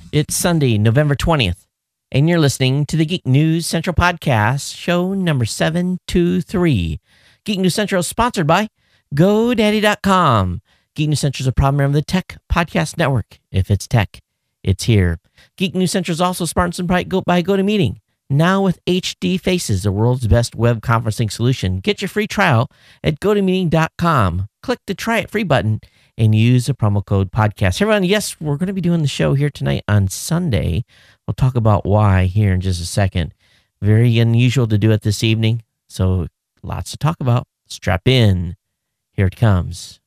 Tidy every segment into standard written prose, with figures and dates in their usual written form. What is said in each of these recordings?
It's Sunday, November 20th, and you're listening to the Geek News Central Podcast, show number 723. Geek News Central is sponsored by GoDaddy.com. Geek News Central is a proud member of the Tech Podcast Network. If it's tech, it's here. Geek News Central is also sponsored by GoToMeeting. Now with HD Faces, the world's best web conferencing solution. Get your free trial at GoToMeeting.com. Click the Try It Free button and use the promo code podcast. Hey everyone, yes, we're going to be doing the show here tonight on Sunday. We'll talk about why here in just a second. Very unusual to do it this evening, so lots to talk about. Strap in. Here it comes.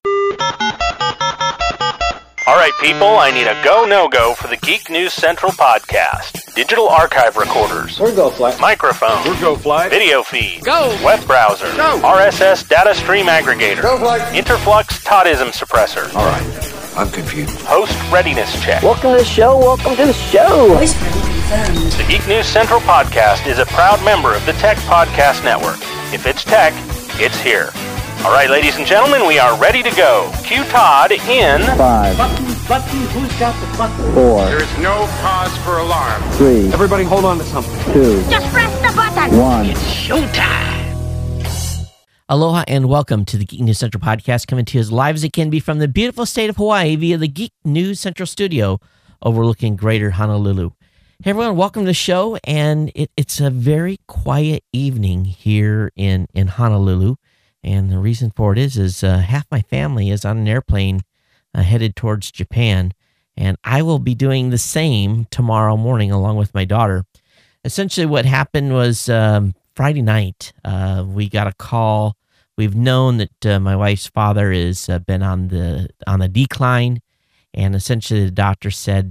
All right, people, I need a go, no-go for the Geek News Central podcast. Digital archive recorders. We're GoFly. Microphone. We're GoFly. Video feed. Go. Web browser. Go. RSS data stream aggregator. GoFly. Interflux Toddism suppressor. All right, I'm confused. Host readiness check. Welcome to the show. Welcome to the show. Voice ready confirmed. The Geek News Central podcast is a proud member of the Tech Podcast Network. If it's tech, it's here. All right, ladies and gentlemen, we are ready to go. Cue Todd in 5, Button, who's got the button? 4, There is no cause for alarm. 3, Everybody hold on to something. 2, Just press the button. 1. Aloha and welcome to the Geek News Central Podcast, coming to you as live as it can be from the beautiful state of Hawaii via the Geek News Central studio overlooking Greater Honolulu. Hey everyone, welcome to the show, and it's a very quiet evening here in Honolulu, and the reason for it is half my family is on an airplane headed towards Japan, and I will be doing the same tomorrow morning along with my daughter. Essentially what happened was Friday night, we got a call. We've known that my wife's father has been on the decline, and essentially the doctor said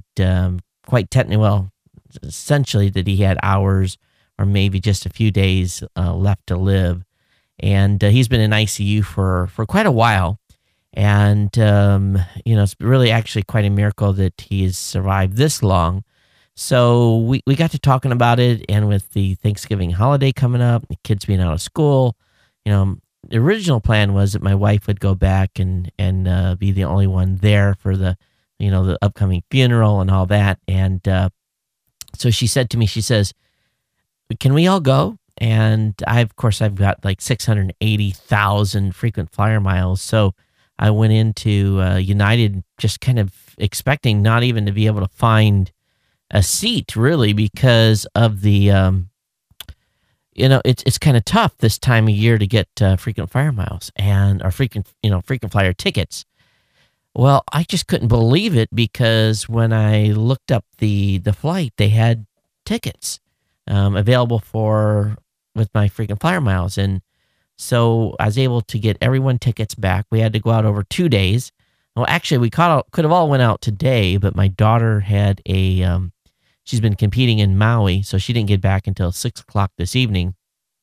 essentially that he had hours or maybe just a few days left to live, and he's been in ICU for quite a while. And, it's really actually quite a miracle that he has survived this long. So we got to talking about it, and with the Thanksgiving holiday coming up, the kids being out of school, the original plan was that my wife would go back and be the only one there for the upcoming funeral and all that. And so she said to me, she says, "Can we all go?" And I've got like 680,000 frequent flyer miles. So I went into United just kind of expecting not even to be able to find a seat, really, because of the, it's kind of tough this time of year to get frequent flyer miles or frequent flyer tickets. Well, I just couldn't believe it, because when I looked up the flight, they had tickets available with my frequent flyer miles. And so I was able to get everyone tickets back. We had to go out over 2 days. Well, actually, we could have all went out today, but my daughter had she's been competing in Maui, so she didn't get back until 6 o'clock this evening.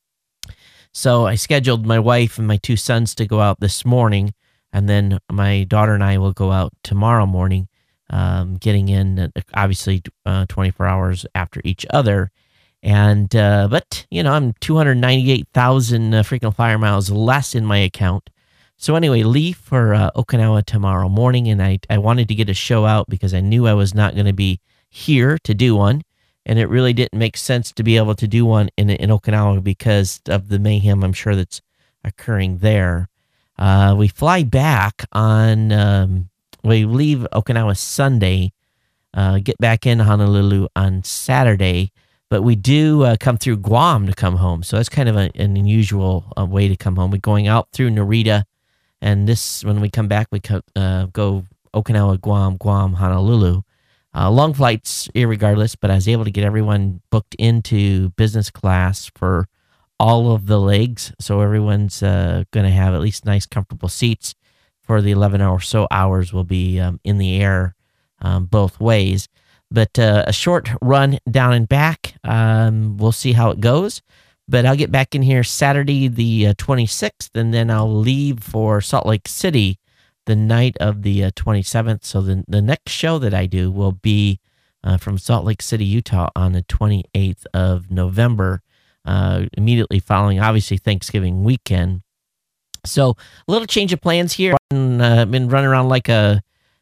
So I scheduled my wife and my 2 sons to go out this morning, and then my daughter and I will go out tomorrow morning, getting in, obviously, 24 hours after each other. And but I'm 298,000 frequent flyer miles less in my account. So anyway, leave for Okinawa tomorrow morning, and I wanted to get a show out because I knew I was not going to be here to do one, and it really didn't make sense to be able to do one in Okinawa because of the mayhem I'm sure that's occurring there. We fly back on we leave Okinawa Sunday, get back in Honolulu on Saturday. But we do come through Guam to come home. So that's kind of an unusual way to come home. We're going out through Narita. And when we come back, we go Okinawa, Guam, Honolulu. Long flights, irregardless, but I was able to get everyone booked into business class for all of the legs. So everyone's going to have at least nice, comfortable seats for the 11 or so hours we'll be in the air both ways. But a short run down and back. We'll see how it goes. But I'll get back in here Saturday the 26th, and then I'll leave for Salt Lake City the night of the 27th. So the next show that I do will be from Salt Lake City, Utah on the 28th of November, immediately following, obviously, Thanksgiving weekend. So a little change of plans here. I've been running around like a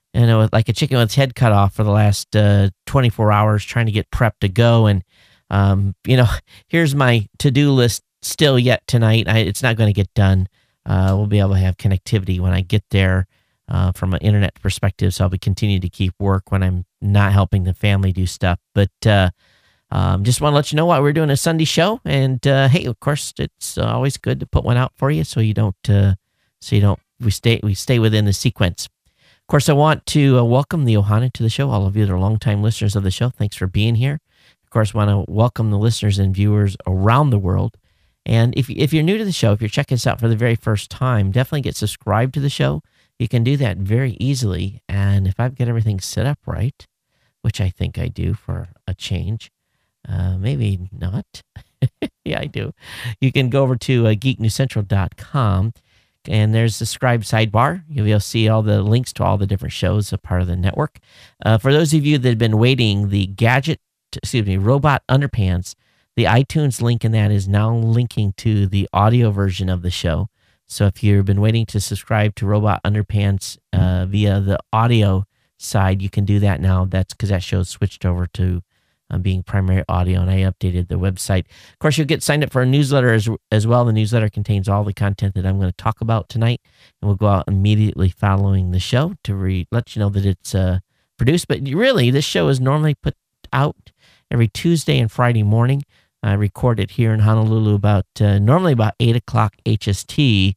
like a chicken with its head cut off for the last 24 hours trying to get prepped to go. And, here's my to-do list still yet tonight. It's not going to get done. We'll be able to have connectivity when I get there from an internet perspective. So I'll be continuing to keep work when I'm not helping the family do stuff. But just want to let you know why we're doing a Sunday show. And hey, of course, it's always good to put one out for you so you don't we stay within the sequence. Of course, I want to welcome the Ohana to the show. All of you that are longtime listeners of the show, thanks for being here. Of course, want to welcome the listeners and viewers around the world. And if you're new to the show, if you're checking us out for the very first time, definitely get subscribed to the show. You can do that very easily. And if I've got everything set up right, which I think I do for a change, maybe not. Yeah, I do. You can go over to geeknewscentral.com. And there's the scribe sidebar. You'll be able to see all the links to all the different shows, a part of the network. For those of you that have been waiting, the Robot Underpants, the iTunes link in that is now linking to the audio version of the show. So if you've been waiting to subscribe to Robot Underpants via the audio side, you can do that now. That's because that show's switched over to being primary audio, and I updated the website. Of course, you'll get signed up for a newsletter as well. The newsletter contains all the content that I'm going to talk about tonight, and we'll go out immediately following the show to let you know that it's produced. But really, this show is normally put out every Tuesday and Friday morning. I record it here in Honolulu normally about 8 o'clock HST,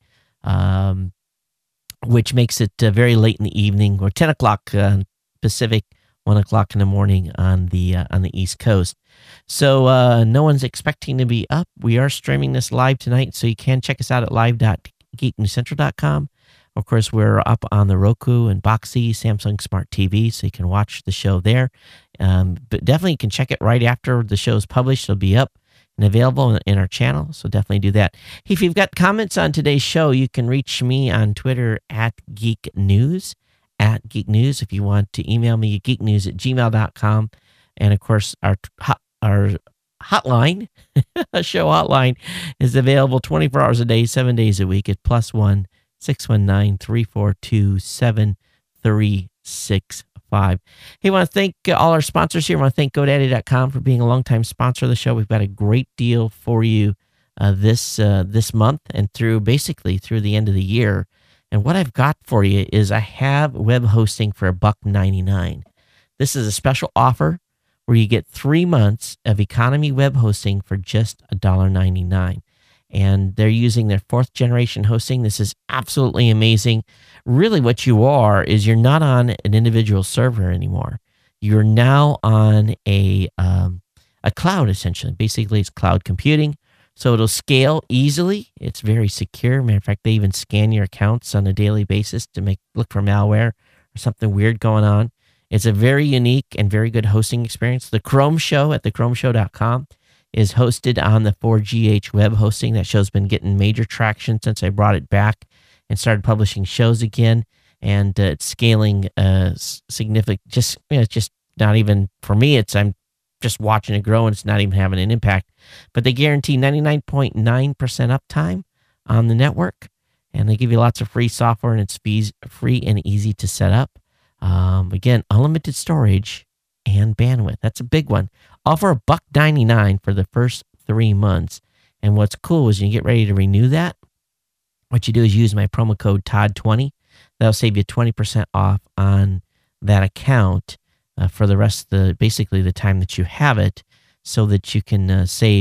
which makes it very late in the evening, or 10 o'clock Pacific, 1 o'clock in the morning on the East Coast. So no one's expecting to be up. We are streaming this live tonight, so you can check us out at live.geeknewscentral.com. Of course, we're up on the Roku and Boxee, Samsung Smart TV, so you can watch the show there. But definitely you can check it right after the show is published. It'll be up and available in our channel, so definitely do that. If you've got comments on today's show, you can reach me on Twitter at Geek News. At Geek News. If you want to email me at geeknews@gmail.com. And of course, our hotline, show hotline, is available 24 hours a day, 7 days a week at +1 619 342 7365. Hey, I want to thank all our sponsors here. I want to thank GoDaddy.com for being a longtime sponsor of the show. We've got a great deal for you this month and through the end of the year. And what I've got for you is I have web hosting for $1.99. This is a special offer where you get 3 months of economy web hosting for just $1.99. And they're using their 4th generation hosting. This is absolutely amazing. Really what you are is you're not on an individual server anymore. You're now on a cloud, essentially. Basically, it's cloud computing. So it'll scale easily. It's very secure. Matter of fact, they even scan your accounts on a daily basis to look for malware or something weird going on. It's a very unique and very good hosting experience. The Chrome Show at thechromeshow.com is hosted on the 4GH web hosting. That show's been getting major traction since I brought it back and started publishing shows again. And it's scaling significant. It's just not even for me. I'm just watching it grow, and it's not even having an impact. But they guarantee 99.9% uptime on the network, and they give you lots of free software, and it's free and easy to set up. Again, unlimited storage and bandwidth. That's a big one. Offer $1.99 for the first 3 months. And what's cool is when you get ready to renew that, what you do is use my promo code TOD20. That'll save you 20% off on that account for the rest of the time that you have it, so that you can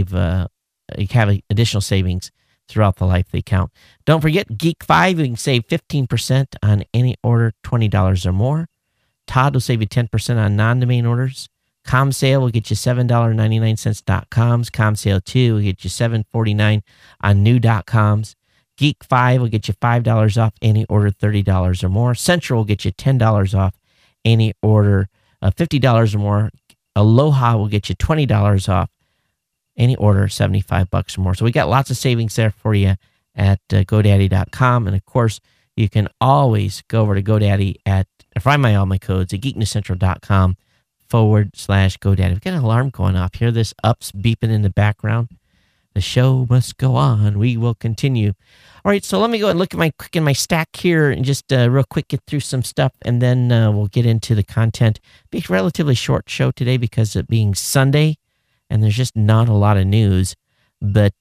you have additional savings throughout the life of the account. Don't forget Geek 5, you can save 15% on any order $20 or more. Todd will save you 10% on non-domain orders. ComSale will get you $7.99 .coms. ComSale 2 will get you $7.49 on new .coms. Geek 5 will get you $5 off any order $30 or more. Central will get you $10 off any order $50 or more. Aloha will get you $20 off any order $75 or more. So we got lots of savings there for you at GoDaddy.com. And of course, you can always go over to GoDaddy find all my codes at geeknewscentral.com/GoDaddy. We've got an alarm going off. Hear this ups beeping in the background? The show must go on. We will continue. All right, so let me go and look at my stack here and just real quick get through some stuff, and then we'll get into the content. Be a relatively short show today because it being Sunday, and there's just not a lot of news. But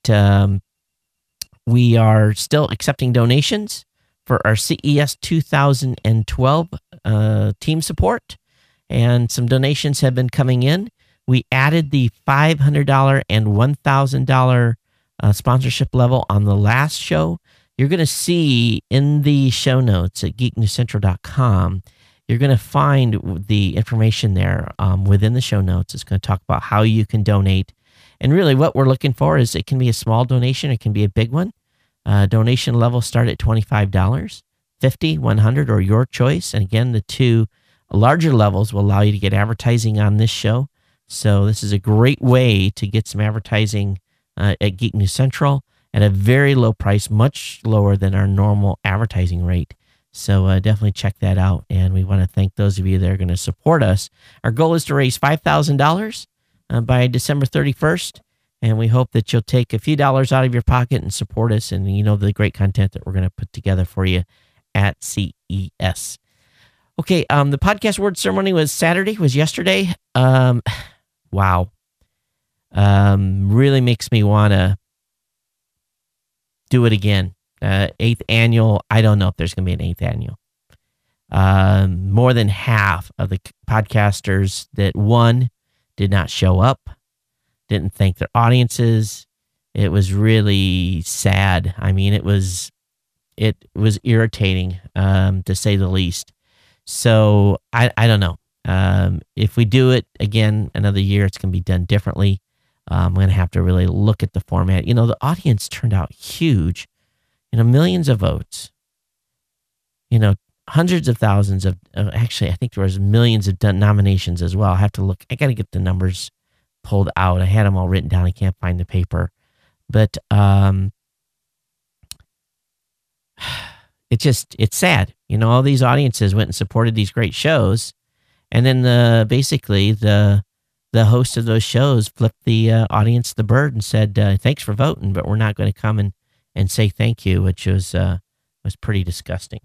we are still accepting donations for our CES 2012 team support, and some donations have been coming in. We added the $500 and $1,000 sponsorship level on the last show. You're going to see in the show notes at geeknewscentral.com, you're going to find the information there within the show notes. It's going to talk about how you can donate. And really what we're looking for is it can be a small donation, it can be a big one. Donation levels start at $25, $50, $100, or your choice. And again, the two larger levels will allow you to get advertising on this show. So this is a great way to get some advertising at Geek News Central at a very low price, much lower than our normal advertising rate. So definitely check that out. And we want to thank those of you that are going to support us. Our goal is to raise $5,000 by December 31st. And we hope that you'll take a few dollars out of your pocket and support us. And you know the great content that we're going to put together for you at CES. Okay, the podcast word ceremony was yesterday. Wow. Really makes me want to do it again. 8th annual. I don't know if there's going to be an 8th annual. More than half of the podcasters that won did not show up, didn't thank their audiences. It was really sad. I mean, it was irritating, to say the least. So I don't know. If we do it again another year, it's going to be done differently. I'm going to have to really look at the format. You know, the audience turned out huge. You know, millions of votes. You know, hundreds of thousands of actually, I think there was millions of nominations as well. I have to look. I got to get the numbers pulled out. I had them all written down. I can't find the paper. But it's sad. You know, all these audiences went and supported these great shows. And then basically the host of those shows flipped the audience the bird and said, thanks for voting, but we're not going to come and say thank you, which was pretty disgusting.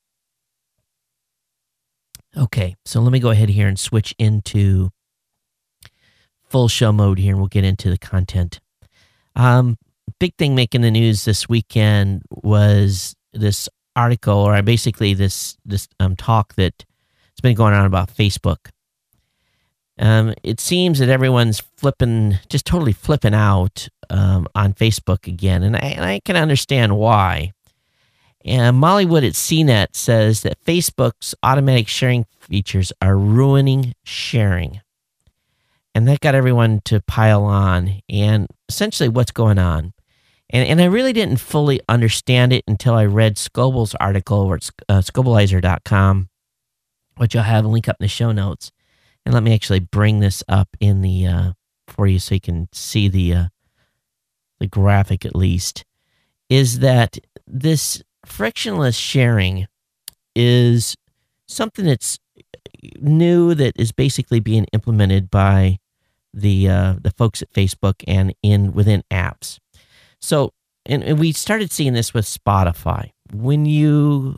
Okay, so let me go ahead here and switch into full show mode here, and we'll get into the content. Big thing making the news this weekend was this article, or basically this talk that it's been going on about Facebook. It seems that everyone's just totally flipping out on Facebook again, and I can understand why. And Molly Wood at CNET says that Facebook's automatic sharing features are ruining sharing. And that got everyone to pile on, and essentially what's going on. And I really didn't fully understand it until I read Scoble's article over at Scobleizer.com, which I'll have a link up in the show notes. And let me actually bring this up in the for you so you can see the graphic at least. Is that this frictionless sharing is something that's new, that is basically being implemented by the folks at Facebook and within apps. So, and we started seeing this with Spotify. When you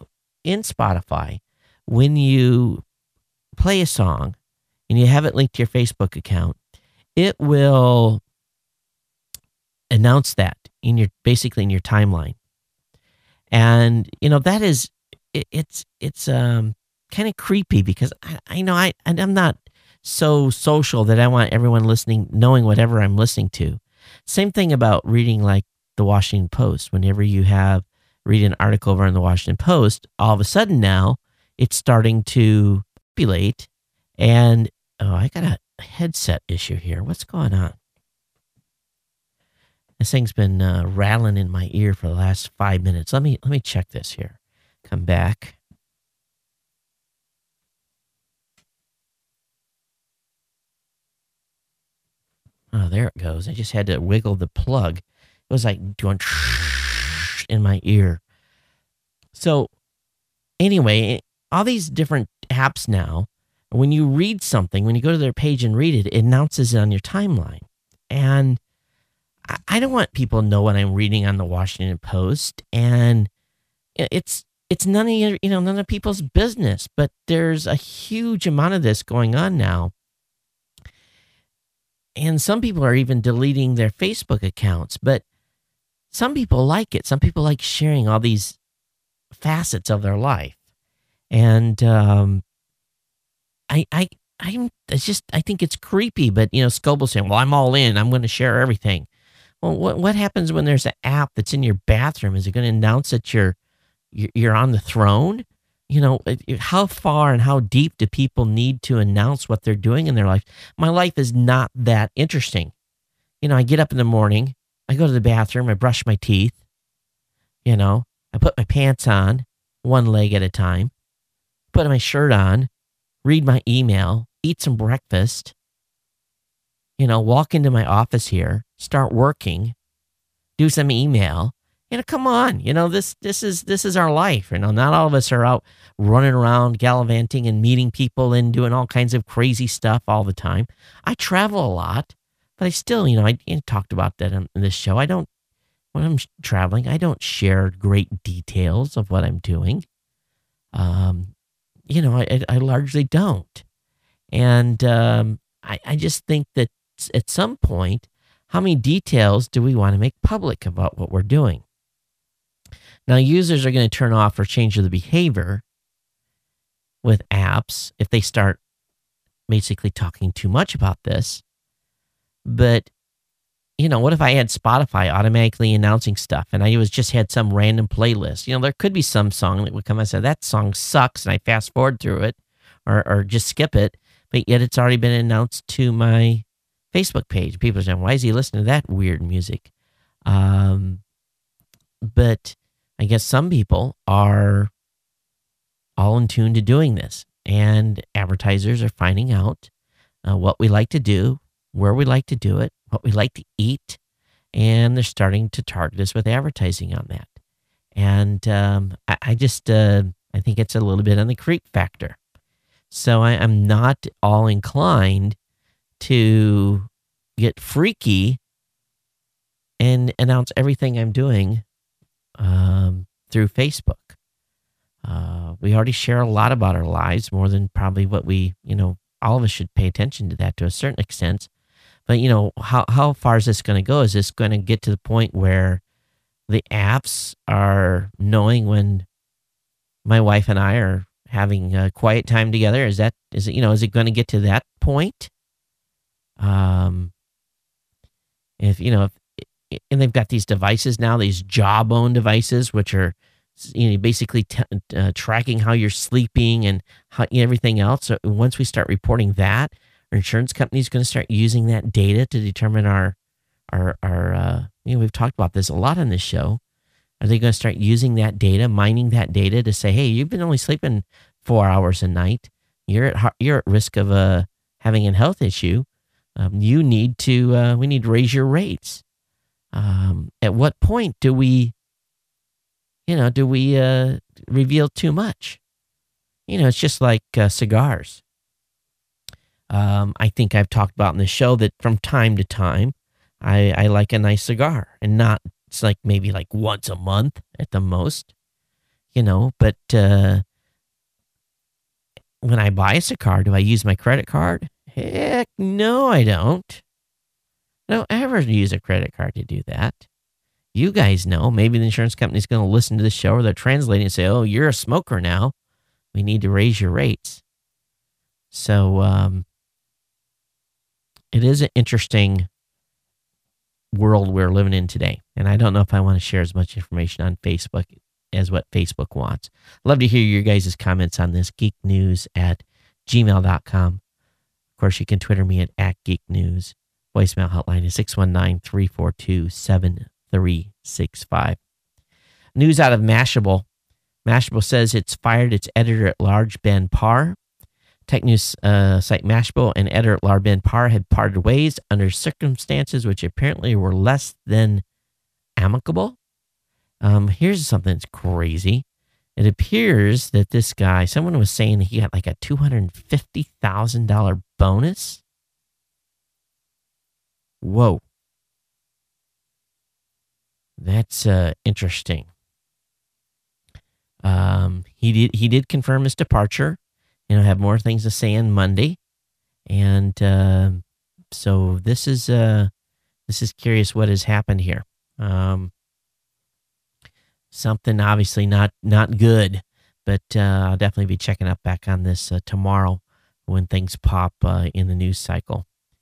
play a song and you have it linked to your Facebook account, it will announce that basically in your timeline. And, you know, that is, it's kind of creepy because I know I'm not so social that I want everyone listening, knowing whatever I'm listening to. Same thing about reading like the Washington Post. Whenever you read an article over in the Washington Post, all of a sudden now it's starting to populate. And I got a headset issue here. What's going on? This thing's been rattling in my ear for the last 5 minutes. Let me check this here. Come back. Oh, there it goes. I just had to wiggle the plug. It was like doing in my ear. So anyway, all these different apps now, when you read something, when you go to their page and read it, it announces it on your timeline. And I don't want people to know what I'm reading on the Washington Post, and it's none of none of people's business. But there's a huge amount of this going on now, and some people are even deleting their Facebook accounts. But some people like it. Some people like sharing all these facets of their life, and I think it's creepy. But Scoble's saying, "Well, I'm all in. I'm going to share everything." Well, what happens when there's an app that's in your bathroom? Is it going to announce that you're on the throne? How far and how deep do people need to announce what they're doing in their life? My life is not that interesting. I get up in the morning, I go to the bathroom, I brush my teeth, I put my pants on, one leg at a time, put my shirt on, read my email, eat some breakfast, walk into my office here, start working, do some email. Come on, this is our life. Not all of us are out running around, gallivanting and meeting people and doing all kinds of crazy stuff all the time. I travel a lot, but I still, I talked about that in this show. When I'm traveling, I don't share great details of what I'm doing. I largely don't. And I just think that at some point, how many details do we want to make public about what we're doing? Now, users are going to turn off or change their behavior with apps if they start basically talking too much about this. But, what if I had Spotify automatically announcing stuff and I just had some random playlist? There could be some song that would come and say, that song sucks, and I fast forward through it or just skip it, but yet it's already been announced to my Facebook page. People are saying, why is he listening to that weird music? But I guess some people are all in tune to doing this, and advertisers are finding out what we like to do, where we like to do it, what we like to eat, and they're starting to target us with advertising on that. And I think it's a little bit on the creep factor. So I'm not all inclined to get freaky and announce everything I'm doing through Facebook. We already share a lot about our lives, more than probably what we, all of us should pay attention to that to a certain extent. But, how far is this going to go? Is this going to get to the point where the apps are knowing when my wife and I are having a quiet time together? Is it going to get to that point? If and they've got these devices now, these Jawbone devices, which are basically tracking how you're sleeping and everything else. So once we start reporting that, our insurance company is going to start using that data to determine our we've talked about this a lot on this show. Are they going to start using that data, mining that data to say, hey, you've been only sleeping 4 hours a night. You're at risk of having a health issue. We need to raise your rates. At what point do we reveal too much? It's just like cigars. I think I've talked about in the show that from time to time, I like a nice cigar, and it's like maybe like once a month at the most, but when I buy a cigar, do I use my credit card? Heck no, I don't. I don't ever use a credit card to do that. You guys know, maybe the insurance company's going to listen to the show, or they're translating and say, oh, you're a smoker now. We need to raise your rates. So it is an interesting world we're living in today. And I don't know if I want to share as much information on Facebook as what Facebook wants. I'd love to hear your guys' comments on this, geeknews@gmail.com. Of course, you can Twitter me at @geeknews. Voicemail hotline is 619-342-7365. News out of Mashable. Mashable says it's fired its editor-at-large, Ben Parr. Tech news site Mashable and editor-at-large Ben Parr had parted ways under circumstances which apparently were less than amicable. Here's something that's crazy. It appears that this guy, someone was saying he got like a $250,000 bonus. Whoa. That's interesting. He did confirm his departure. Have more things to say on Monday, and so this is curious what has happened here. Something obviously not good, but I'll definitely be checking up back on this tomorrow when things pop in the news cycle.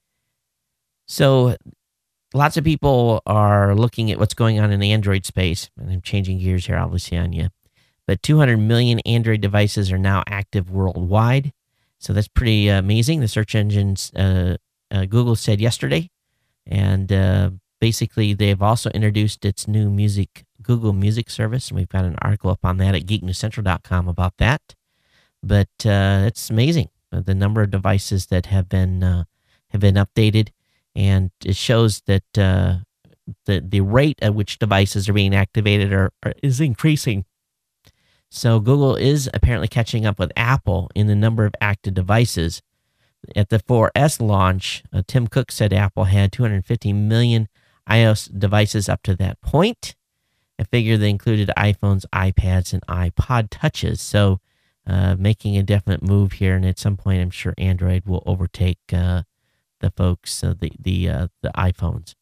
So lots of people are looking at what's going on in the Android space, and I'm changing gears here, obviously, on you. But 200 million Android devices are now active worldwide. So that's pretty amazing. The search engines, Google said yesterday. And basically, they've also introduced its new Google Music service. And we've got an article up on that at geeknewscentral.com about that. But it's amazing, the number of devices that have been updated. And it shows that the rate at which devices are being activated is increasing. So Google is apparently catching up with Apple in the number of active devices. At the 4S launch, Tim Cook said Apple had 250 million iOS devices up to that point, a figure that included iPhones, iPads, and iPod touches. So making a definite move here, and at some point I'm sure Android will overtake the folks, the iPhones.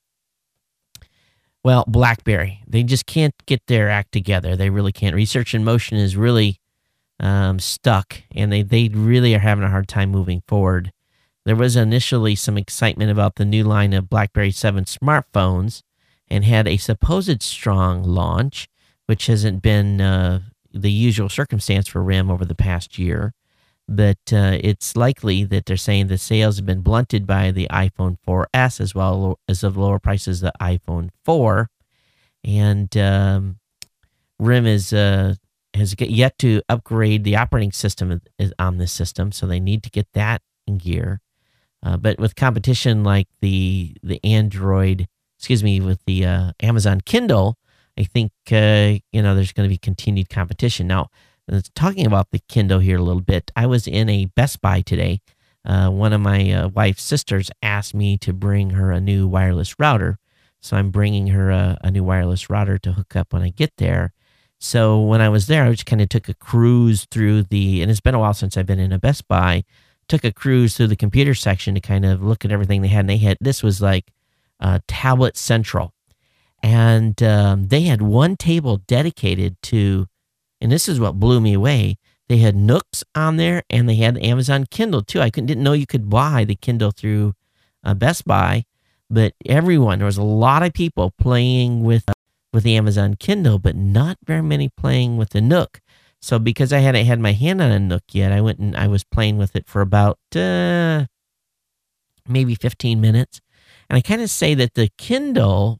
Well, BlackBerry, they just can't get their act together. They really can't. Research in Motion is really stuck, and they really are having a hard time moving forward. There was initially some excitement about the new line of BlackBerry 7 smartphones and had a supposed strong launch, which hasn't been the usual circumstance for RIM over the past year. But it's likely that they're saying the sales have been blunted by the iPhone 4S as well as the lower prices of the iPhone 4. And RIM has yet to upgrade the operating system on this system, so they need to get that in gear. But with competition like the Android, with the Amazon Kindle, I think there's going to be continued competition. Now, talking about the Kindle here a little bit, I was in a Best Buy today. One of my wife's sisters asked me to bring her a new wireless router. So I'm bringing her a new wireless router to hook up when I get there. So when I was there, I just kind of took a cruise through and it's been a while since I've been in a Best Buy, took a cruise through the computer section to kind of look at everything they had. And this was like Tablet Central. And they had one table dedicated to, and this is what blew me away. They had Nooks on there, and they had the Amazon Kindle too. I didn't know you could buy the Kindle through Best Buy, but there was a lot of people playing with the Amazon Kindle, but not very many playing with the Nook. So because I hadn't had my hand on a Nook yet, I went and I was playing with it for about maybe 15 minutes. And I kind of say that the Kindle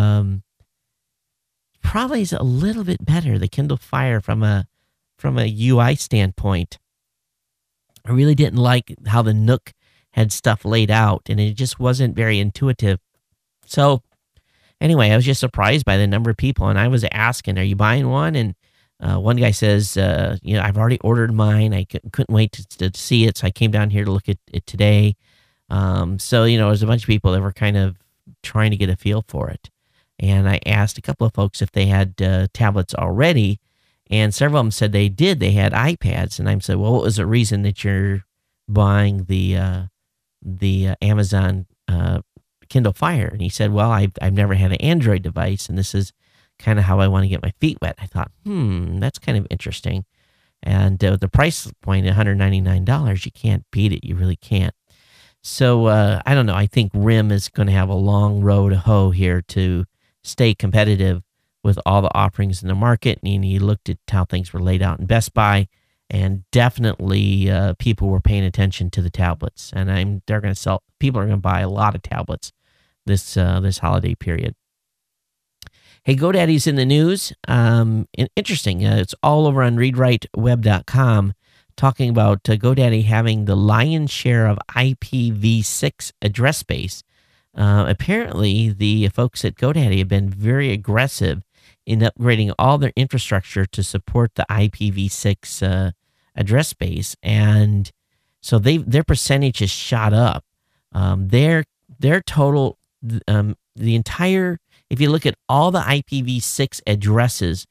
probably is a little bit better, the Kindle Fire from a UI standpoint. I really didn't like how the Nook had stuff laid out, and it just wasn't very intuitive. So anyway, I was just surprised by the number of people, and I was asking, are you buying one? And one guy says, I've already ordered mine. I couldn't wait to see it, so I came down here to look at it today. So there's a bunch of people that were kind of trying to get a feel for it. And I asked a couple of folks if they had tablets already, and several of them said they did. They had iPads, and I said, well, what was the reason that you're buying the Amazon Kindle Fire? And he said, well, I've never had an Android device, and this is kind of how I want to get my feet wet. I thought, that's kind of interesting. And the price point, $199, you can't beat it. You really can't. So I don't know. I think RIM is going to have a long road to hoe here to stay competitive with all the offerings in the market. And he looked at how things were laid out in Best Buy, and definitely people were paying attention to the tablets. And people are going to buy a lot of tablets this holiday period. Hey, GoDaddy's in the news. Interesting. It's all over on readwriteweb.com, talking about GoDaddy having the lion's share of IPv6 address space. Apparently, the folks at GoDaddy have been very aggressive in upgrading all their infrastructure to support the IPv6 address space, and so their percentage has shot up. Their total, the entire If you look at all the IPv6 addresses,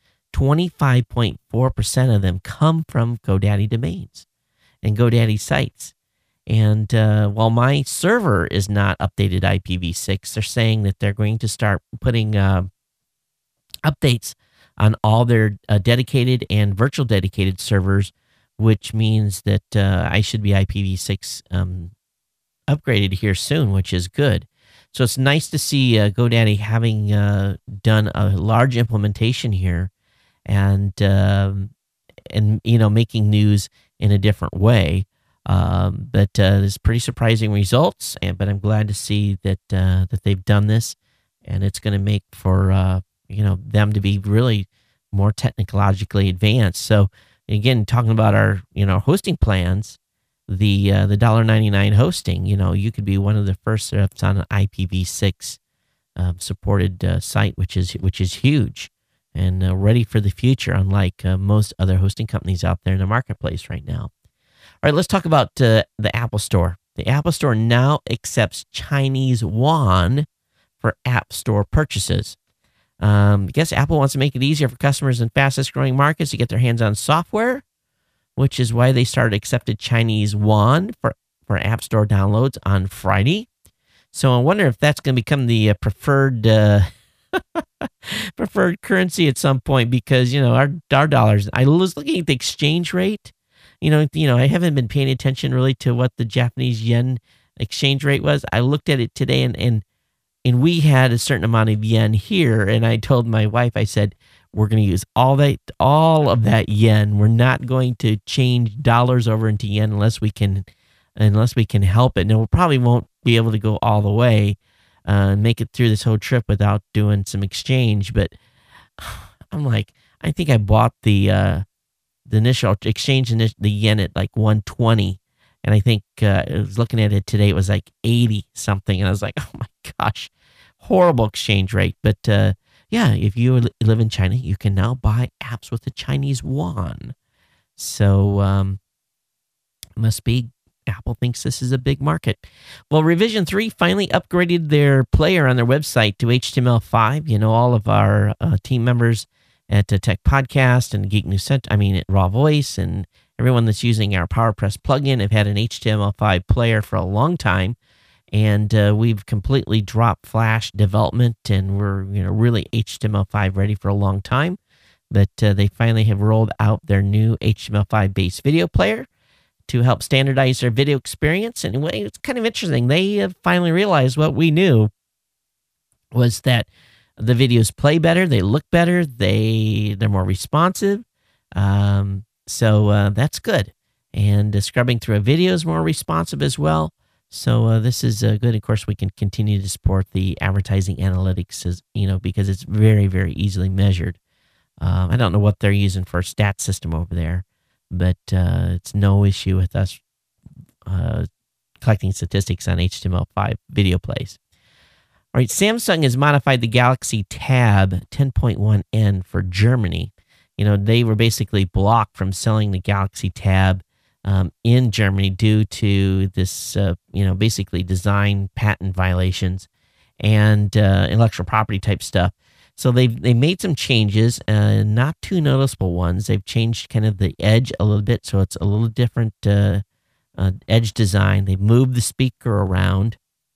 25.4% of them come from GoDaddy domains and GoDaddy sites. And while my server is not updated IPv6, they're saying that they're going to start putting updates on all their dedicated and virtual dedicated servers, which means that I should be IPv6 upgraded here soon, which is good. So it's nice to see GoDaddy having done a large implementation here, and making news in a different way. But there's pretty surprising results, but I'm glad to see that they've done this, and it's going to make for them to be really more technologically advanced. So again, talking about our hosting plans, the $1.99 hosting, you could be one of the first that's on an IPv6 supported site, which is huge and ready for the future, unlike most other hosting companies out there in the marketplace right now. All right, let's talk about the Apple Store. The Apple Store now accepts Chinese yuan for App Store purchases. I guess Apple wants to make it easier for customers in fastest growing markets to get their hands on software, which is why they started accepting Chinese yuan for App Store downloads on Friday. So I wonder if that's going to become the preferred currency at some point, because our dollars. I was looking at the exchange rate. I haven't been paying attention really to what the Japanese yen exchange rate was. I looked at it today, and we had a certain amount of yen here, and I told my wife, I said, we're going to use all of that yen. We're not going to change dollars over into yen unless we can help it. Now, we probably won't be able to go all the way and make it through this whole trip without doing some exchange. But I'm like, I think I bought the initial exchange the yen at like 120, and I think I was looking at it today, it was like 80 something, and I was like, oh my gosh, horrible exchange rate. But yeah, if you live in China, you can now buy apps with the Chinese yuan. So must be Apple thinks this is a big market. Well, Revision 3 finally upgraded their player on their website to HTML5. All of our team members at Tech Podcast and Geek News Center, at Raw Voice, and everyone that's using our PowerPress plugin have had an HTML5 player for a long time. And we've completely dropped Flash development, and we're really HTML5 ready for a long time. But they finally have rolled out their new HTML5 based video player to help standardize their video experience. And it's kind of interesting. They have finally realized what we knew was that the videos play better, they look better, they're more responsive. So that's good. And scrubbing through a video is more responsive as well. So this is good. Of course, we can continue to support the advertising analytics, because it's very, very easily measured. I don't know what they're using for a stat system over there, but it's no issue with us collecting statistics on HTML5 video plays. All right, Samsung has modified the Galaxy Tab 10.1N for Germany. They were basically blocked from selling the Galaxy Tab in Germany due to this, basically design patent violations and intellectual property type stuff. So they made some changes, not too noticeable ones. They've changed kind of the edge a little bit, so it's a little different edge design. They've moved the speaker around.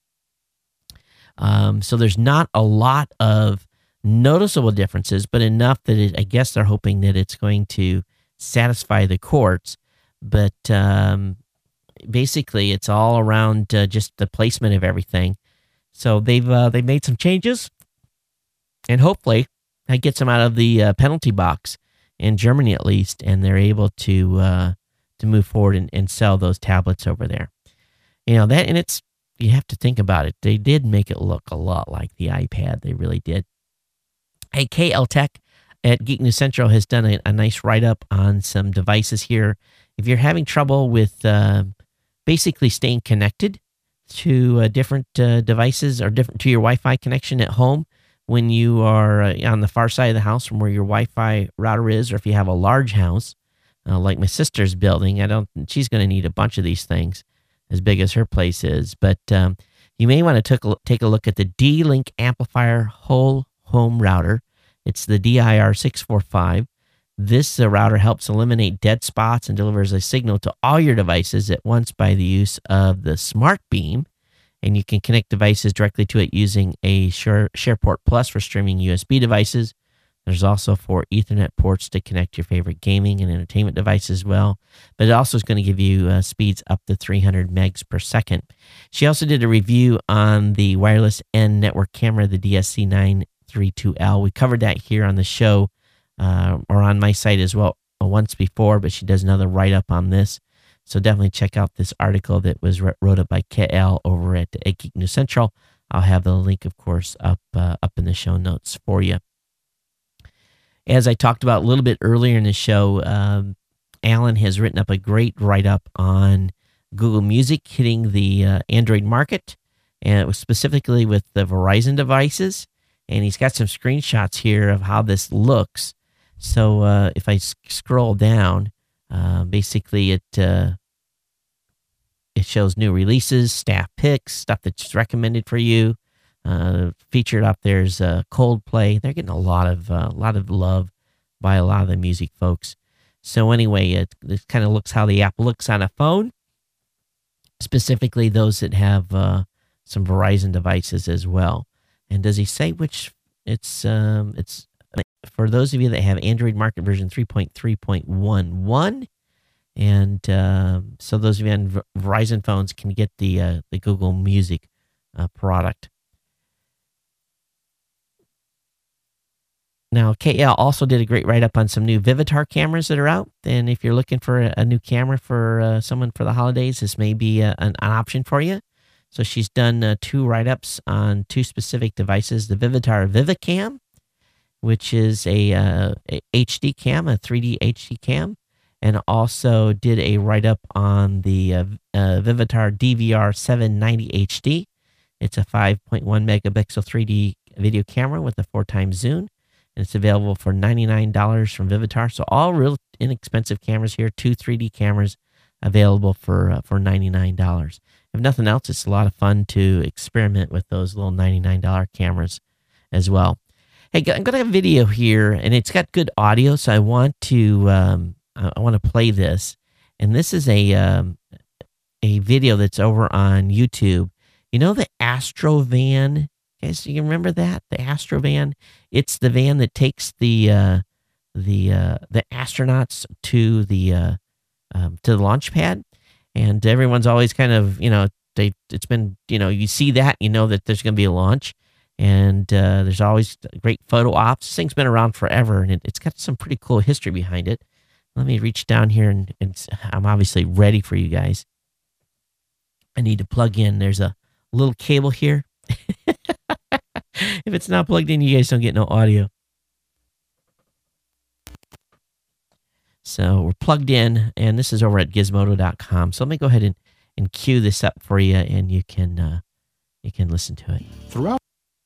So there's not a lot of noticeable differences, but enough that I guess they're hoping that it's going to satisfy the courts. But basically, it's all around just the placement of everything. So they've made some changes, and hopefully that gets them out of the penalty box in Germany at least, and they're able to move forward and sell those tablets over there. That, and it's, you have to think about it. They did make it look a lot like the iPad. They really did. Hey, KL Tech at Geek News Central has done a nice write-up on some devices here. If you're having trouble with basically staying connected to different devices or different to your Wi-Fi connection at home when you are on the far side of the house from where your Wi-Fi router is, or if you have a large house like my sister's building, she's going to need a bunch of these things as big as her place is. But you may want to take a look at the D-Link Amplifier Whole home router. It's the DIR645. This router helps eliminate dead spots and delivers a signal to all your devices at once by the use of the Smart Beam. And you can connect devices directly to it using a SharePort Plus for streaming USB devices. There's also 4 Ethernet ports to connect your favorite gaming and entertainment devices as well. But it also is going to give you speeds up to 300 megs per second. She also did a review on the wireless end network camera, the DSC932L. We covered that here on the show or on my site as well once before, but she does another write-up on this. So definitely check out this article that was wrote up by KL over at Geek News Central. I'll have the link, of course, up in the show notes for you. As I talked about a little bit earlier in the show, Alan has written up a great write-up on Google Music hitting the Android market, and it was specifically with the Verizon devices. And he's got some screenshots here of how this looks. So if I scroll down, basically it shows new releases, staff picks, stuff that's recommended for you. Featured up there's Coldplay. They're getting a lot of love by a lot of the music folks. So anyway, it kind of looks how the app looks on a phone, specifically those that have some Verizon devices as well. And does he say which? It's for those of you that have Android Market version 3.3.11, and so those of you on Verizon phones can get the Google Music product. Now, KL also did a great write-up on some new Vivitar cameras that are out. And if you're looking for a new camera for someone for the holidays, this may be an option for you. So she's done 2 write-ups on 2 specific devices. The Vivitar VivaCam, which is a HD cam, a 3D HD cam. And also did a write-up on the Vivitar DVR 790 HD. It's a 5.1 megapixel 3D video camera with a 4x zoom. And it's available for $99 from Vivitar. So all real inexpensive cameras here, 2 3D cameras available for $99. If nothing else, it's a lot of fun to experiment with those little $99 cameras as well. Hey, I'm going to have a video here, and it's got good audio, so I want to play this. And this is a video that's over on YouTube. You know the Astrovan? Guys, you remember that? The Astrovan? It's the van that takes the astronauts to the launch pad, and everyone's always kind of, it's been, you see that, you know that there's going to be a launch, and there's always great photo ops. This thing's been around forever, and it's got some pretty cool history behind it. Let me reach down here, and I'm obviously ready for you guys. I need to plug in. There's a little cable here. If it's not plugged in, you guys don't get no audio. So we're plugged in, and this is over at Gizmodo.com. So let me go ahead and cue this up for you, and you can listen to it. Throughout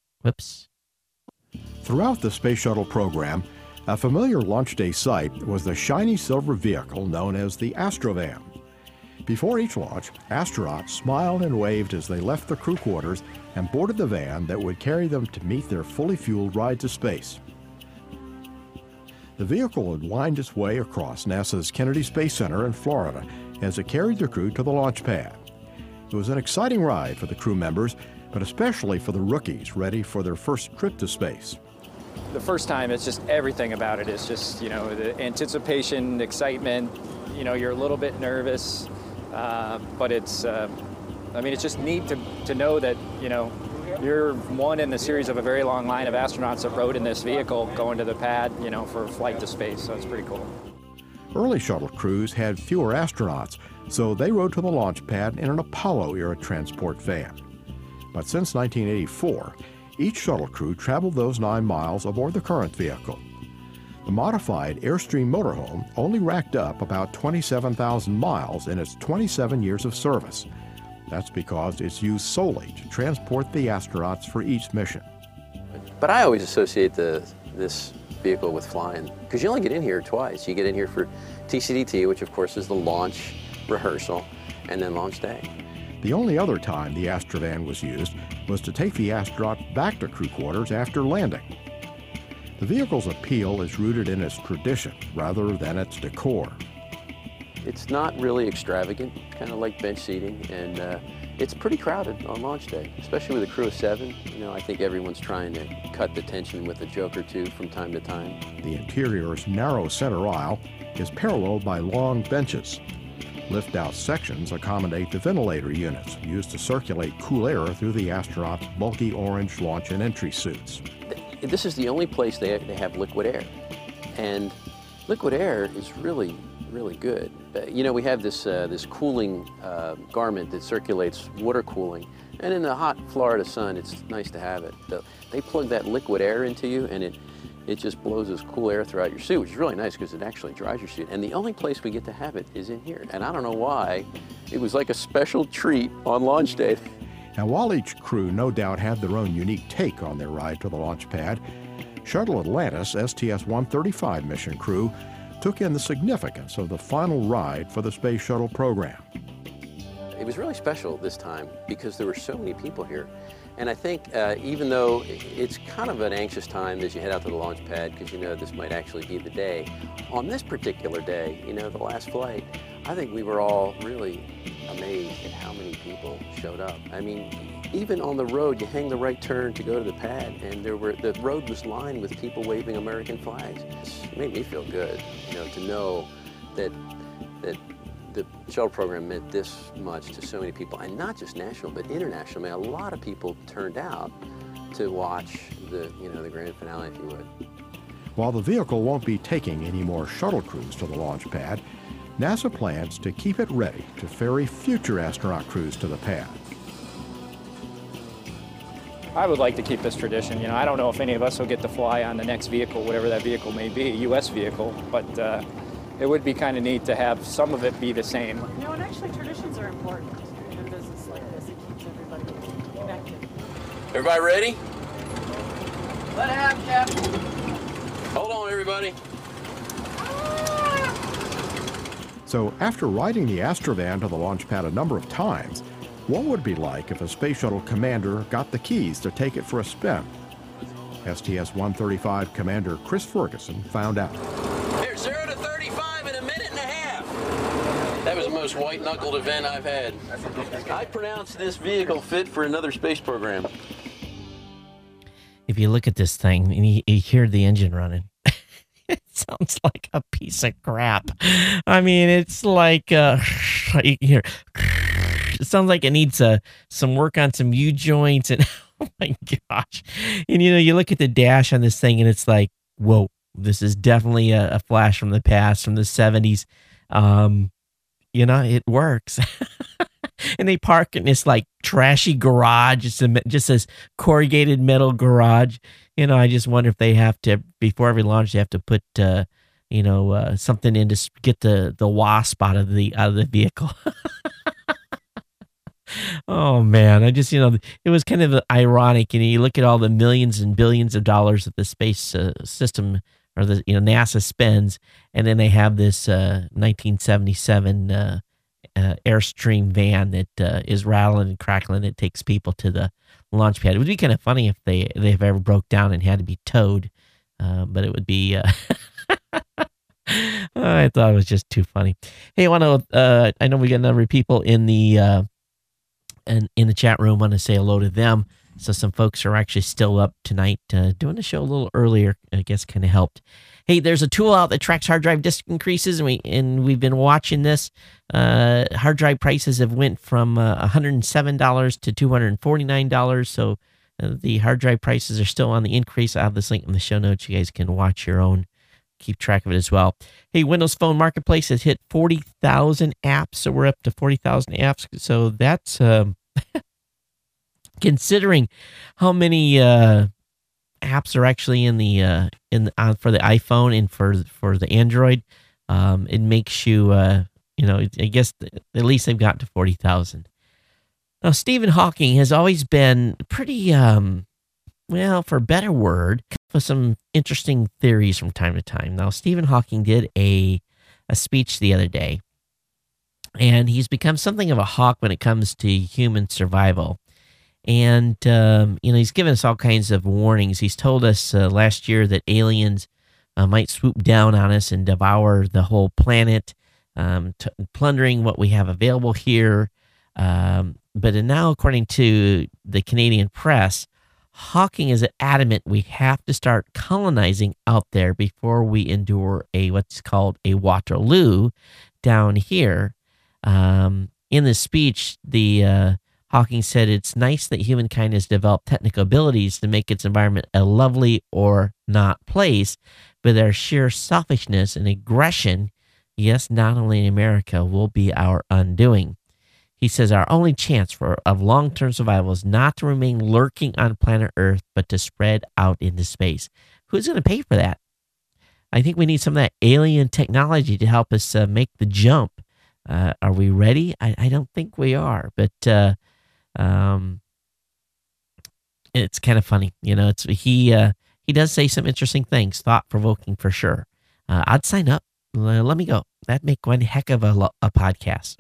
the Space Shuttle program, a familiar launch day sight was the shiny silver vehicle known as the Astrovan. Before each launch, astronauts smiled and waved as they left the crew quarters and boarded the van that would carry them to meet their fully fueled ride to space. The vehicle would wind its way across NASA's Kennedy Space Center in Florida as it carried the crew to the launch pad. It was an exciting ride for the crew members, but especially for the rookies ready for their first trip to space. The first time, it's just everything about it. It's just, the anticipation, excitement, you're a little bit nervous. But it's just neat to know that, you're one in the series of a very long line of astronauts that rode in this vehicle going to the pad, for a flight to space. So it's pretty cool. Early shuttle crews had fewer astronauts, so they rode to the launch pad in an Apollo-era transport van. But since 1984, each shuttle crew traveled those 9 miles aboard the current vehicle. The modified Airstream motorhome only racked up about 27,000 miles in its 27 years of service. That's because it's used solely to transport the astronauts for each mission. But I always associate this vehicle with flying, because you only get in here twice. You get in here for TCDT, which of course is the launch rehearsal, and then launch day. The only other time the Astrovan was used was to take the astronaut back to crew quarters after landing. The vehicle's appeal is rooted in its tradition rather than its decor. It's not really extravagant, kind of like bench seating, and it's pretty crowded on launch day, especially with a crew of 7. You know, I think everyone's trying to cut the tension with a joke or two from time to time. The interior's narrow center aisle is paralleled by long benches. Lift-out sections accommodate the ventilator units used to circulate cool air through the astronauts' bulky orange launch and entry suits. This is the only place they have liquid air, and liquid air is really good. You know, we have this cooling garment that circulates water cooling, and in the hot Florida sun, it's nice to have it. So they plug that liquid air into you, and it just blows this cool air throughout your suit, which is really nice because it actually dries your suit. And the only place we get to have it is in here. And I don't know why. It was like a special treat on launch day. Now, while each crew no doubt had their own unique take on their ride to the launch pad, Shuttle Atlantis STS-135 mission crew took in the significance of the final ride for the Space Shuttle program. It was really special this time because there were so many people here. And I think even though it's kind of an anxious time as you head out to the launch pad because you know this might actually be the day, on this particular day, you know, the last flight, I think we were all really amazed at how many people showed up. I mean, even on the road, you hang the right turn to go to the pad, and the road was lined with people waving American flags. It made me feel good, you know, to know that the shuttle program meant this much to so many people, and not just national, but international. I mean, a lot of people turned out to watch the grand finale, if you would. While the vehicle won't be taking any more shuttle crews to the launch pad, NASA plans to keep it ready to ferry future astronaut crews to the pad. I would like to keep this tradition. You know, I don't know if any of us will get to fly on the next vehicle, whatever that vehicle may be, a U.S. vehicle, but it would be kind of neat to have some of it be the same. You know, and actually traditions are important in a business like this. It keeps everybody connected. Everybody ready? Let it happen, Captain. Hold on, everybody. So after riding the Astrovan to the launch pad a number of times, what would it be like if a Space Shuttle commander got the keys to take it for a spin? STS-135 Commander Chris Ferguson found out. There's 0 to 35 in a minute and a half. That was the most white-knuckled event I've had. I pronounce this vehicle fit for another space program. If you look at this thing and you hear the engine running, it sounds like a piece of crap. I mean, it's like, you hear, it sounds like it needs some work on some U-joints, and oh my gosh. And you know, you look at the dash on this thing and it's like, whoa, this is definitely a flash from the past, from the 70s. You know, it works. And they park in this like trashy garage. It's just this corrugated metal garage. You know, I just wonder if they have to, before every launch, they have to put, something in to get the wasp out of the vehicle. Oh man, it was kind of ironic. You know, you look at all the millions and billions of dollars that the space system or the NASA spends, and then they have this 1977 Airstream van that is rattling and crackling. It takes people to the launch pad. It would be kind of funny if they've ever broke down and had to be towed, but it would be. I thought it was just too funny. Hey, I know we got a number of people in the chat room. Want to say hello to them. So some folks are actually still up tonight, doing the show a little earlier. I guess kind of helped. Hey, there's a tool out that tracks hard drive disk increases, and we've been watching this. Hard drive prices have went from $107 to $249. So the hard drive prices are still on the increase. I have this link in the show notes. You guys can watch your own, keep track of it as well. Hey, Windows Phone Marketplace has hit 40,000 apps, so we're up to 40,000 apps. So that's considering how many apps are actually in the for the iPhone and for the Android. It makes you I guess at least they've got to 40,000. Now, Stephen Hawking has always been pretty for a better word, with some interesting theories from time to time. Now, Stephen Hawking did a speech the other day, and he's become something of a hawk when it comes to human survival. And, he's given us all kinds of warnings. He's told us last year that aliens might swoop down on us and devour the whole planet, plundering what we have available here. But now, according to the Canadian press, Hawking is adamant we have to start colonizing out there before we endure what's called a Waterloo down here. In the speech, the Hawking said it's nice that humankind has developed technical abilities to make its environment a lovely or not place, but their sheer selfishness and aggression, yes, not only in America, will be our undoing. He says our only chance of long-term survival is not to remain lurking on planet Earth, but to spread out into space. Who's going to pay for that? I think we need some of that alien technology to help us make the jump. Are we ready? I don't think we are, but it's kind of funny. He does say some interesting things, thought-provoking for sure. I'd sign up. Let me go. That'd make one heck of a podcast.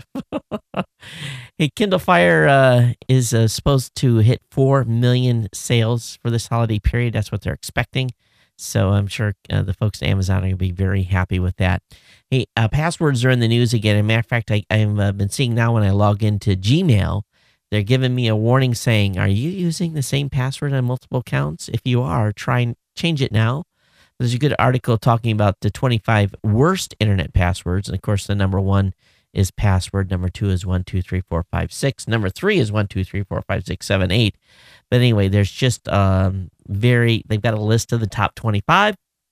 Hey, Kindle Fire is supposed to hit 4 million sales for this holiday period. That's what they're expecting. So I'm sure the folks at Amazon are going to be very happy with that. Hey, passwords are in the news again. As a matter of fact, I've been seeing now when I log into Gmail, they're giving me a warning saying, are you using the same password on multiple accounts? If you are, try and change it now. There's a good article talking about the 25 worst internet passwords. And of course, the number 1 is password. Number 2 is 1234556. Number 3 is 1234567 But anyway, there's just they've got a list of the top 25.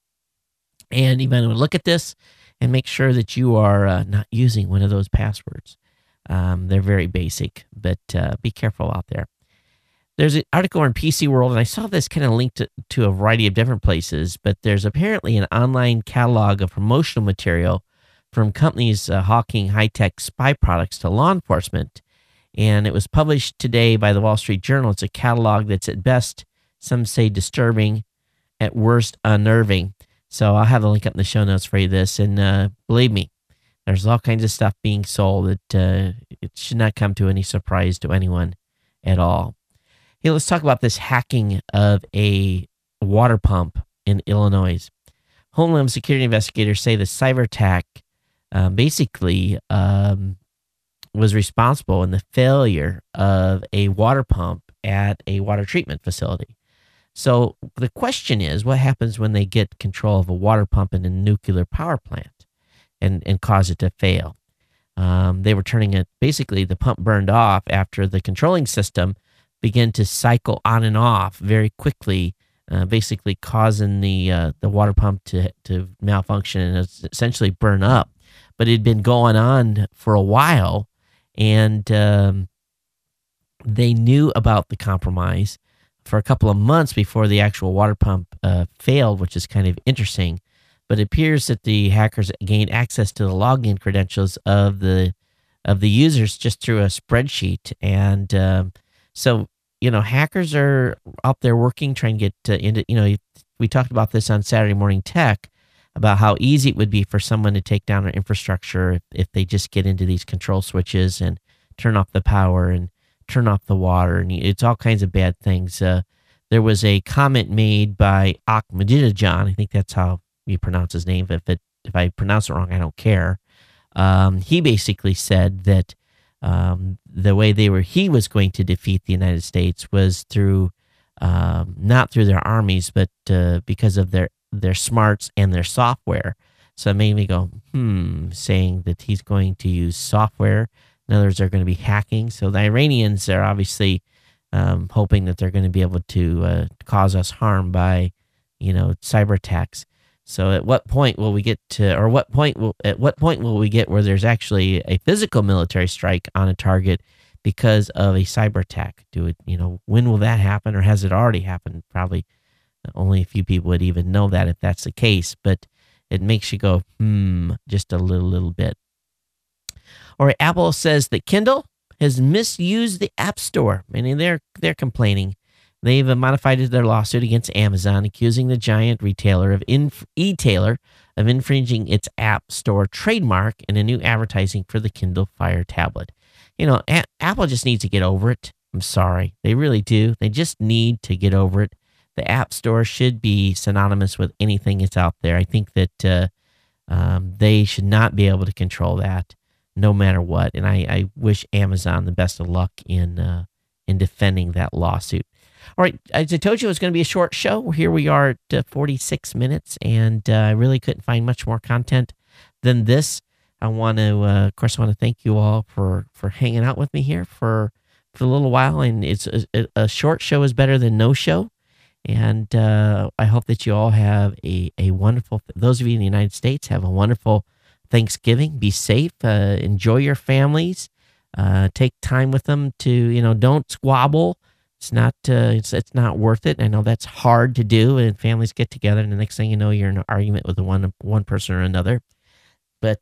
And you might want to look at this and make sure that you are not using one of those passwords. They're very basic, but be careful out there. There's an article in PC World, and I saw this kind of linked to a variety of different places, but there's apparently an online catalog of promotional material from companies hawking high-tech spy products to law enforcement. And it was published today by the Wall Street Journal. It's a catalog that's at best, some say disturbing, at worst unnerving. So I'll have the link up in the show notes for you this. And believe me, there's all kinds of stuff being sold that it should not come to any surprise to anyone at all. Hey, let's talk about this hacking of a water pump in Illinois. Homeland Security investigators say the cyber attack basically was responsible in the failure of a water pump at a water treatment facility. So the question is, what happens when they get control of a water pump in a nuclear power plant and cause it to fail? They were turning it, basically the pump burned off after the controlling system began to cycle on and off very quickly, basically causing the water pump to malfunction and essentially burn up. But it had been going on for a while, and they knew about the compromise for a couple of months before the actual water pump failed, which is kind of interesting. But it appears that the hackers gained access to the login credentials of the users just through a spreadsheet, and so hackers are out there working, trying to get into. We talked about this on Saturday Morning Tech about how easy it would be for someone to take down our infrastructure if they just get into these control switches and turn off the power and turn off the water, and it's all kinds of bad things. There was a comment made by Ahmadinejad, I think that's how you pronounce his name. If I pronounce it wrong, I don't care. He basically said that the way he was going to defeat the United States was through not through their armies, but because of their smarts and their software. So it made me go, saying that he's going to use software. In other words, they're going to be hacking. So the Iranians are obviously hoping that they're going to be able to cause us harm by, cyber attacks. So at what point will we get to, or at what point will we get where there's actually a physical military strike on a target because of a cyber attack? When will that happen, or has it already happened? Probably only a few people would even know that if that's the case, but it makes you go, just a little bit. All right, Apple says that Kindle has misused the App Store. Meaning they're complaining. They've modified their lawsuit against Amazon, accusing the giant retailer of e-tailer of infringing its App Store trademark in a new advertising for the Kindle Fire tablet. Apple just needs to get over it. I'm sorry. They really do. They just need to get over it. The App Store should be synonymous with anything that's out there. I think that they should not be able to control that no matter what. And I wish Amazon the best of luck in defending that lawsuit. All right, as I told you, it was going to be a short show. Here we are at 46 minutes, and I really couldn't find much more content than this. I want to, of course, I want to thank you all for hanging out with me here for a little while. And it's a short show is better than no show. And I hope that you all have a wonderful, those of you in the United States, have a wonderful Thanksgiving. Be safe. Enjoy your families. Take time with them to, don't squabble. It's not it's not worth it. I know that's hard to do, and families get together, and the next thing you know, you're in an argument with one person or another. But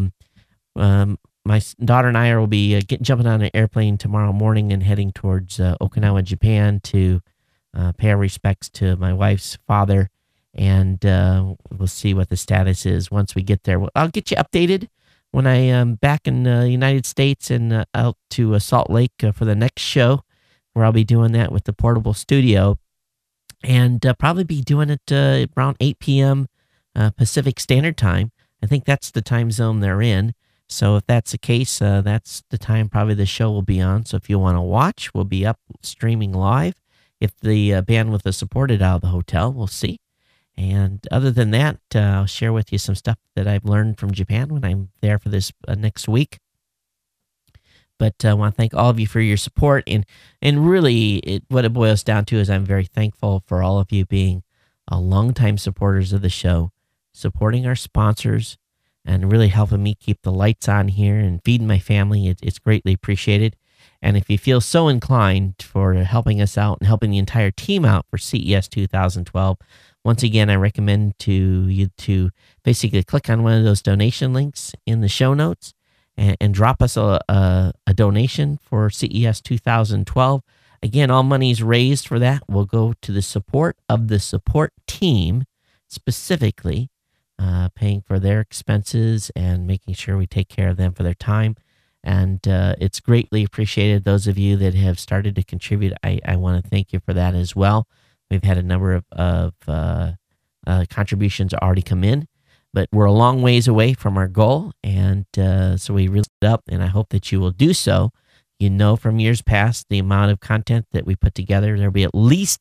my daughter and I will be jumping on an airplane tomorrow morning and heading towards Okinawa, Japan, to pay our respects to my wife's father, and we'll see what the status is once we get there. I'll get you updated when I am back in the United States and out to Salt Lake for the next show, where I'll be doing that with the portable studio, and probably be doing it around 8 p.m. Pacific Standard Time. I think that's the time zone they're in. So if that's the case, that's the time probably the show will be on. So if you want to watch, we'll be up streaming live. If the bandwidth is supported out of the hotel, we'll see. And other than that, I'll share with you some stuff that I've learned from Japan when I'm there for this next week. But I want to thank all of you for your support. And really, what it boils down to is I'm very thankful for all of you being longtime supporters of the show, supporting our sponsors, and really helping me keep the lights on here and feeding my family. It's greatly appreciated. And if you feel so inclined for helping us out and helping the entire team out for CES 2012, once again, I recommend to you to basically click on one of those donation links in the show notes and drop us a donation for CES 2012. Again, all monies raised for that will go to the support of the support team, specifically paying for their expenses and making sure we take care of them for their time. And it's greatly appreciated. Those of you that have started to contribute, I want to thank you for that as well. We've had a number of contributions already come in, but we're a long ways away from our goal. And so we really up, and I hope that you will do so. You know, from years past, the amount of content that we put together, there'll be at least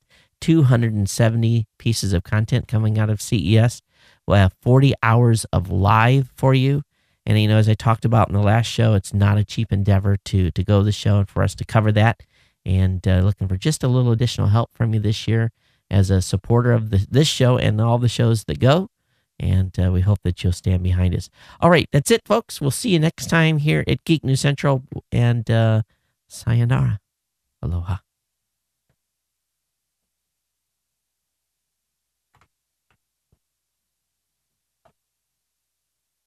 270 pieces of content coming out of CES. We'll have 40 hours of live for you. And, as I talked about in the last show, it's not a cheap endeavor to go to the show and for us to cover that. And looking for just a little additional help from you this year as a supporter of this show and all the shows that go. And we hope that you'll stand behind us. All right, that's it, folks. We'll see you next time here at Geek News Central. And sayonara. Aloha.